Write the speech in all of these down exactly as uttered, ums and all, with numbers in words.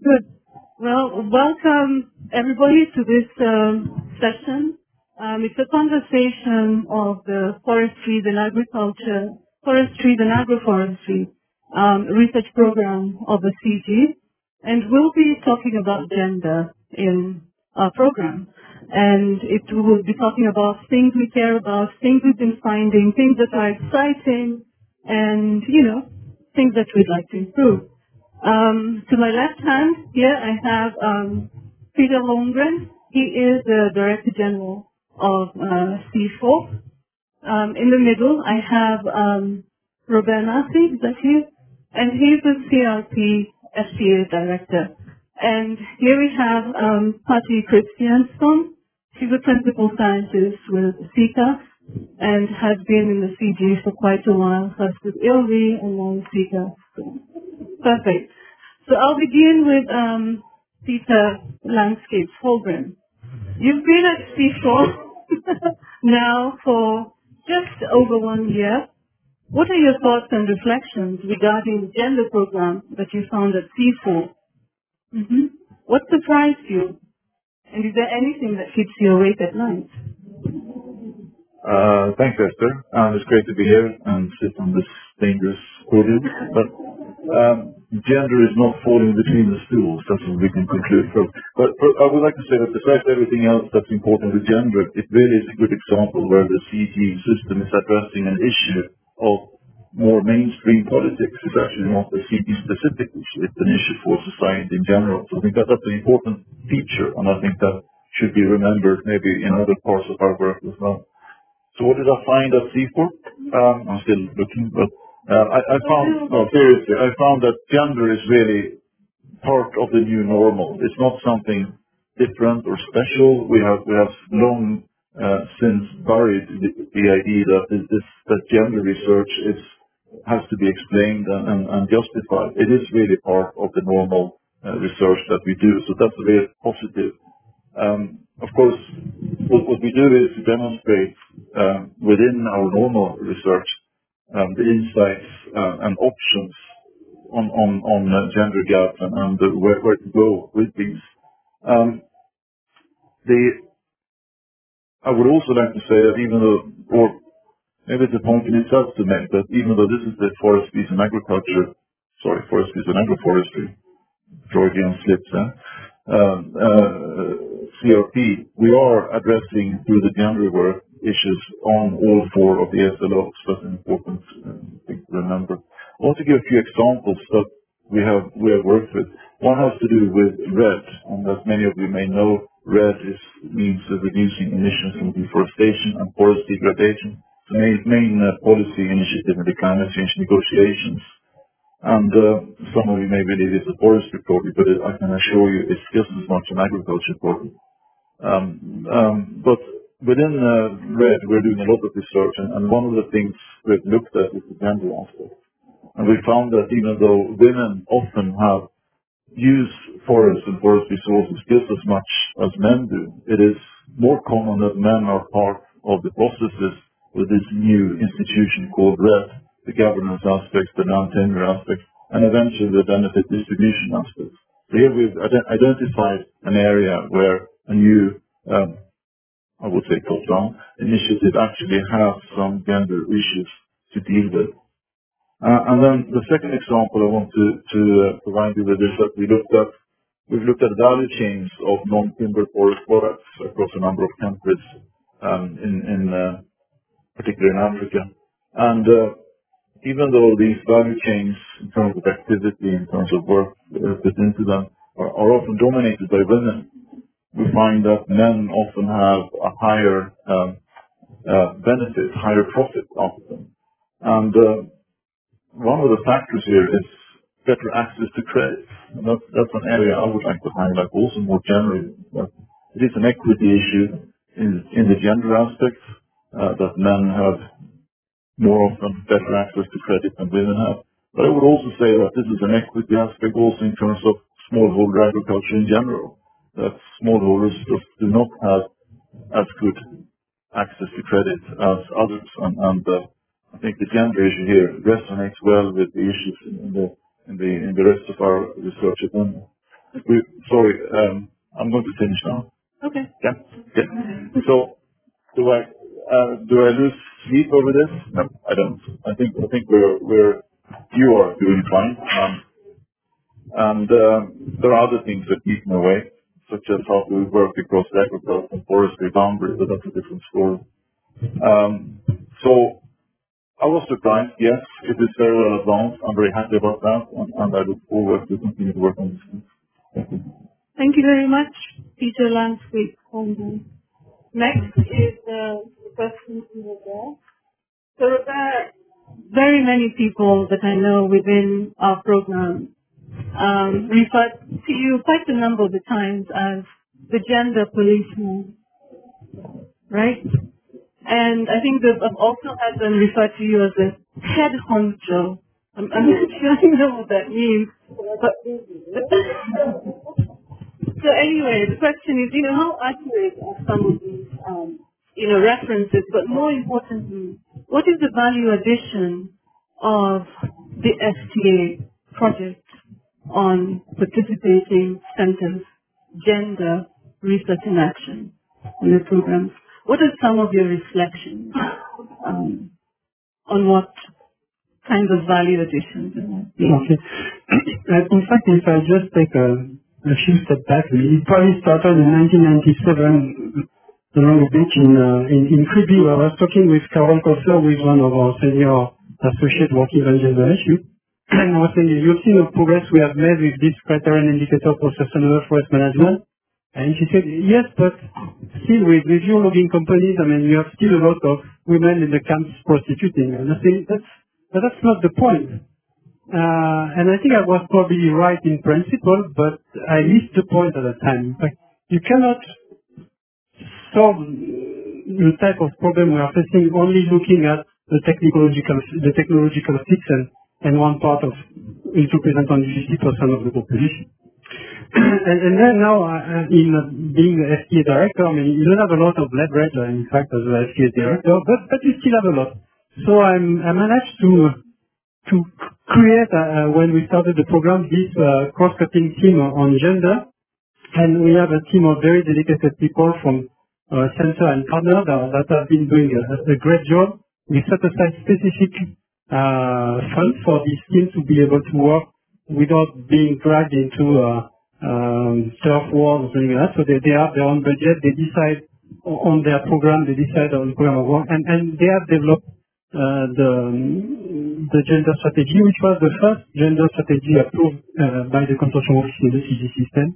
Good. Well, welcome everybody to this um, session. Um, it's a conversation of the forestry and agriculture, forestry and agroforestry um, research program of the C G, and we'll be talking about gender in our program. And it will be talking about things we care about, things we've been finding, things that are exciting, and you know, things that we'd like to improve. Um, to my left hand here, I have um, Peter Holmgren. He is the Director General of uh, C four. Um, in the middle, I have um, Robert Nasi, is that you? And he's the C R P F T A Director. And here we have um, Patty Christianson. She's a Principal Scientist with C C A and has been in the C G for quite a while, first with I L R I and now C C A. Perfect. So I'll begin with um, Peter Landscapes Holgren. You've been at C four now for just over one year. What are your thoughts and reflections regarding the gender program that you found at C four? Mm-hmm. What surprised you? And is there anything that keeps you awake at night? Uh, thanks, Esther. Um, it's great to be here and sit on this dangerous podium. But um, gender is not falling between the stools. That's what we can conclude from. But, but I would like to say that besides everything else that's important with gender, it really is a good example where the C G system is addressing an issue of more mainstream politics. It's actually not a C G specific issue. It's an issue for society in general. So I think that that's an important feature, and I think that should be remembered maybe in other parts of our work as well. So what did I find at C four? Um, I'm still looking, but uh, I, I found, no, seriously, I found that gender is really part of the new normal. It's not something different or special. We have we have long uh, since buried the, the idea that this, this that gender research is has to be explained and, and, and justified. It is really part of the normal uh, research that we do. So that's very positive. Um, of course, what, what we do is to demonstrate um, within our normal research um, the insights uh, and options on on on uh, gender gap and, and uh, where, where to go with these. Um, the I would also like to say that even though, or maybe it's a point in itself to make, that even though this is the forest piece and agriculture, sorry, forest piece and agroforestry, Freudian slips, eh? um, uh, C R P, we are addressing through the gender work issues on all four of the S L Os. That's an important uh, thing to remember. I want to give a few examples that we have we have worked with. One has to do with RED, and as many of you may know, RED is, means uh, reducing emissions from deforestation and forest degradation. The main, main uh, policy initiative in the climate change negotiations. And uh, some of you may believe it's a forestry project, but it, I can assure you it's just as much an agriculture project. Um, um, but within uh, RED, we're doing a lot of research, and, and one of the things we've looked at is the gender aspect. And we found that even though women often have use forests and forest resources just as much as men do, it is more common that men are part of the processes with this new institution called RED, the governance aspects, the non-tenure aspects, and eventually the benefit distribution aspects. So here we've ident- identified an area where a new, um, I would say top-down initiative actually has some gender issues to deal with. Uh, and then the second example I want to, to uh, provide you with is that we looked at we've looked at value chains of non-timber forest products across a number of countries, um, in, in uh, particularly in Africa. And uh, even though these value chains, in terms of activity, in terms of work uh, put into them, are, are often dominated by women, we find that men often have a higher um, uh, benefit, higher profit out of them. And uh, one of the factors here is better access to credit. And that's, that's an area I would like to highlight also more generally. That it is an equity issue in, in the gender aspect, uh, that men have more often better access to credit than women have. But I would also say that this is an equity aspect also in terms of smallholder agriculture in general, that smallholders just do not have as good access to credit as others. And, and uh, I think the gender issue here resonates well with the issues in the in the in the rest of our research at London. we, sorry, um, I'm going to finish now. Okay. Yeah. Okay. So, do I, uh, do I lose sleep over this? No, I don't. I think, I think we're, we're, you are doing fine. Um, and, uh, there are other things that keep me away, such as how we work across the agriculture and forestry boundaries, but that's a different story. Um, so, I was surprised, yes, it is very well advanced. I'm very happy about that, and, and I look forward to continue to work on this. Thank you. Thank you very much, Peter Landscape. Next is uh, the question to Robert. So Robert, very many people that I know within our program um, refer to you quite a number of the times as the gender policeman, right? And I think that I've also had them refer to you as a head honcho. I'm, I'm not sure I know what that means, but so anyway, the question is, you know, how accurate are some of these, um, you know, references? But more importantly, what is the value addition of the S T A project on participating centers, gender research and action in the programs? What are some of your reflections um, on what kinds of value additions there might be? Okay. Uh, In fact, if I just take a, a few steps back, it probably started in nineteen ninety-seven, along a bit in, uh, in, in Creepy, where I was talking with Carol Kosser, who is one of our senior associates working on gender issues. And I was saying, you've seen the progress we have made with this criterion indicator for sustainable forest management. And she said, yes, but still with, with your logging companies, I mean, you have still a lot of women in the camps prostituting. And I think that's, but that's not the point. Uh, and I think I was probably right in principle, but I missed the point at the time. In fact, you cannot solve the type of problem we are facing only looking at the technological, the technological fix and, and one part of it represents only fifty percent of the population. and, and then now, uh, in uh, being the F T A director, I mean, you don't have a lot of leverage, uh, in fact, as the F T A director, but, but you still have a lot. So I'm, I managed to to create, uh, uh, when we started the program, this uh, cross-cutting team on gender. And we have a team of very dedicated people from uh, center and partner that, that have been doing a, a great job. We set aside specific uh, funds for this team to be able to work without being dragged into uh, um, turf wars or something like that. So they, they have their own budget. They decide on their program. They decide on the program of work. And, and they have developed uh, the, the gender strategy, which was the first gender strategy approved uh, by the consortium office in the C G system.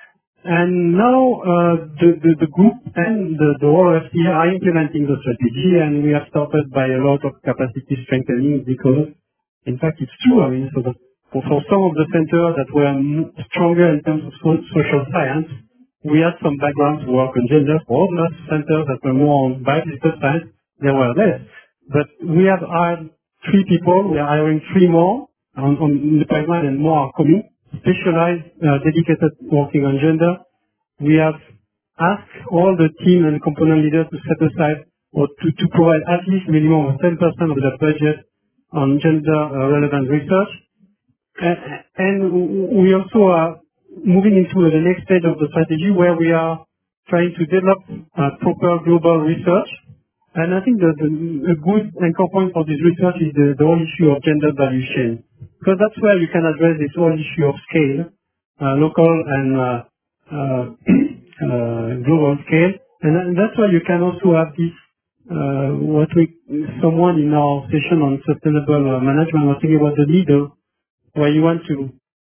And now uh, the, the, the group and the, the O R F T are implementing the strategy, and we have started by a lot of capacity strengthening because, in fact, it's true. I mean, so that for, for some of the centers that were m- stronger in terms of so- social science, we had some background to work on gender. For other centers that were more on biological science, there were less. But we have hired three people. We are hiring three more on, on the pipeline, and more are coming specialized, uh, dedicated working on gender. We have asked all the team and component leaders to set aside or to, to provide at least minimum of ten percent of their budget on gender uh, relevant research. Uh, and we also are moving into the next stage of the strategy where we are trying to develop uh, proper global research. And I think that the, a good anchor point for this research is the, the whole issue of gender value chain. Because that's where you can address this whole issue of scale, uh, local and uh, uh, uh, global scale. And, that, and that's why you can also have this, uh, what we, someone in our session on sustainable uh, management was thinking about the leader, where you want to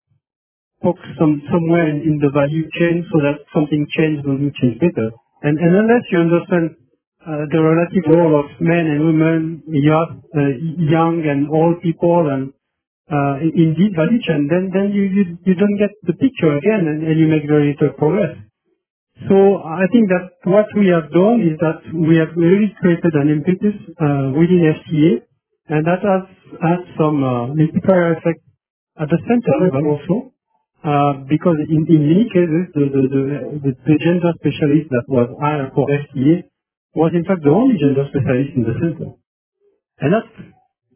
poke some, somewhere in, in the value chain so that something changes when you change better. And, and unless you understand uh, the relative role of men and women, young, uh, young and old people, and uh, in, in this value chain, then, then you, you, you don't get the picture again, and, and you make very little progress. So I think that what we have done is that we have really created an impetus uh, within F T A, and that has had some uh, multiplier effect at the center level also, uh, because in, in many cases the, the, the, the, the gender specialist that was hired for F T A was in fact the only gender specialist in the center. And that's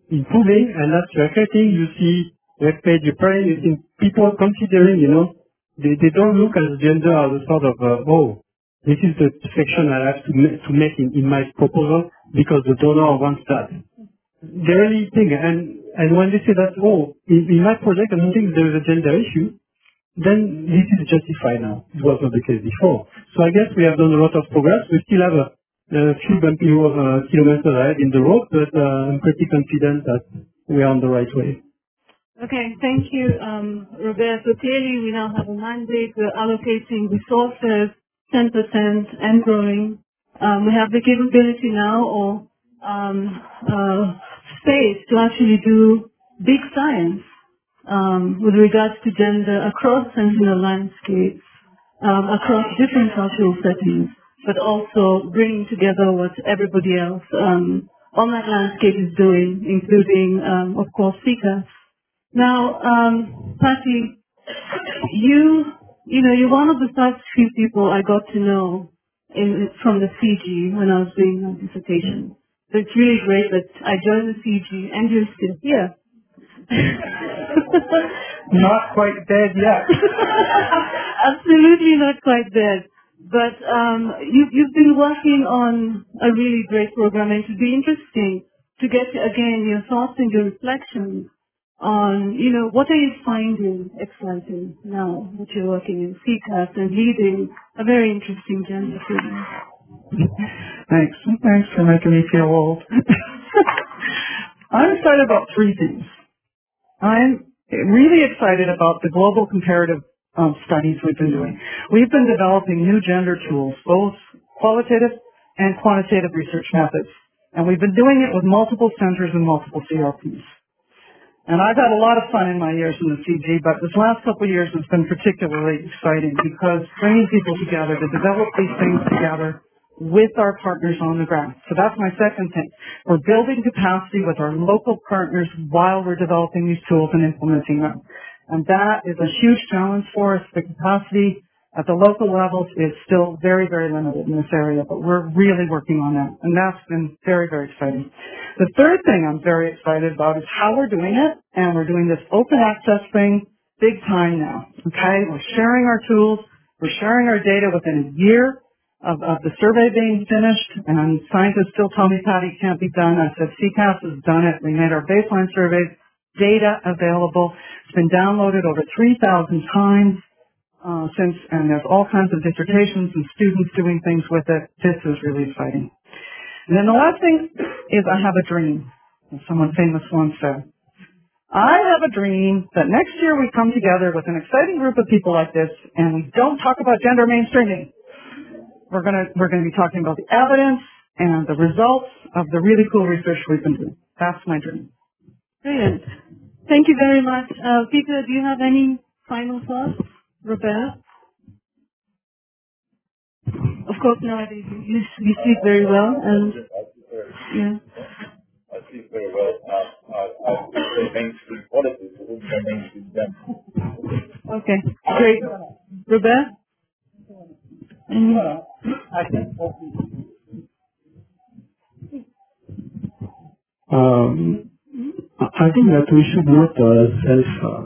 improving, and that's recruiting. You see web page repairing, you see people considering, you know, They, they don't look at gender as a sort of, uh, oh, this is the section I have to, ma- to make in, in my proposal because the donor wants that. They really think, and, and when they say that, oh, in, in my project I don't think there is a gender issue, then this is justified now. It was not the case before. So I guess we have done a lot of progress. We still have a, a few bumpy uh, kilometers ahead in the road, but uh, I'm pretty confident that we are on the right way. Okay, thank you, um, Robert. So clearly we now have a mandate. We're allocating resources, ten percent and growing. Um, we have the capability now or um, uh, space to actually do big science um, with regards to gender across sentinel landscapes, um, across different cultural settings, but also bringing together what everybody else um, on that landscape is doing, including, um, of course, CICAS. Now, um, Patty, you, you know, you're one of the first few people I got to know in, from the C G when I was doing my dissertation. So it's really great that I joined the C G and you're still here. Not quite dead yet. Absolutely not quite dead. But um, you, you've been working on a really great program, and it would be interesting to get, again, your thoughts and your reflections on, you know, what are you finding exciting now that you're working in CICAS and leading a very interesting gender program? Thanks. Thanks for making me feel old. I'm excited about three things. I'm really excited about the global comparative um, studies we've been doing. We've been developing new gender tools, both qualitative and quantitative research methods. And we've been doing it with multiple centers and multiple C R Ps. And I've had a lot of fun in my years in the C G, but this last couple of years has been particularly exciting because bringing people together to develop these things together with our partners on the ground. So that's my second thing. We're building capacity with our local partners while we're developing these tools and implementing them. And that is a huge challenge for us. The capacity at the local levels is still very, very limited in this area, but we're really working on that. And that's been very, very exciting. The third thing I'm very excited about is how we're doing it. And we're doing this open access thing big time now. Okay? We're sharing our tools. We're sharing our data within a year of, of the survey being finished. And scientists still tell me, Patty, it can't be done. I said, CICAS has done it. We made our baseline surveys, data available. It's been downloaded over three thousand times. Uh, since, and there's all kinds of dissertations and students doing things with it. This is really exciting. And then the last thing is I have a dream, as someone famous once said. I have a dream that next year we come together with an exciting group of people like this and we don't talk about gender mainstreaming. We're gonna, we're gonna be talking about the evidence and the results of the really cool research we've been doing. That's my dream. Brilliant. Thank you very much. Uh, Peter, do you have any final thoughts? Robert? Of course, nowadays you, you you speak very well, and yeah. I speak very well. Uh, I, I say mainstream politics, I wouldn't say mainstream them. Okay, great. Robert? Uh, I think um, I think that we should not uh, self uh,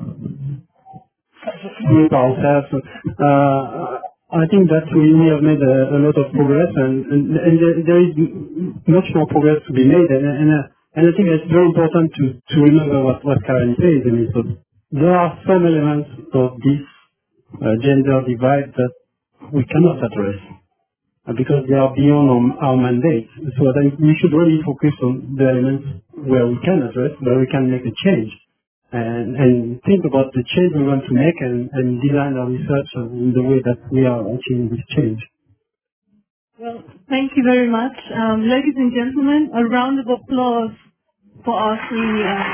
make ourselves. Uh, I think that we we have made a, a lot of progress, and, and, and there, there is much more progress to be made. And and, uh, and I think it's very important to, to remember what what Karen says. I mean, so there are some elements of this uh, gender divide that we cannot address uh, because they are beyond our, our mandate. So I think we should really focus on the elements where we can address, where we can make a change, and, and think about the change we want to make and, and design our research in the way that we are achieving this change. Well, thank you very much. Um, ladies and gentlemen, a round of applause for our three. Uh,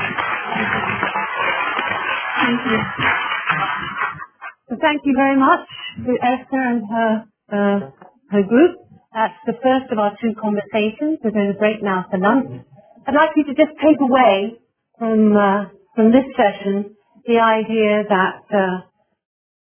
thank you. So thank you very much to Esther and her, uh, her group. That's the first of our two conversations. We're going to break now for lunch. I'd like you to just take away from, uh, from this session the idea that uh,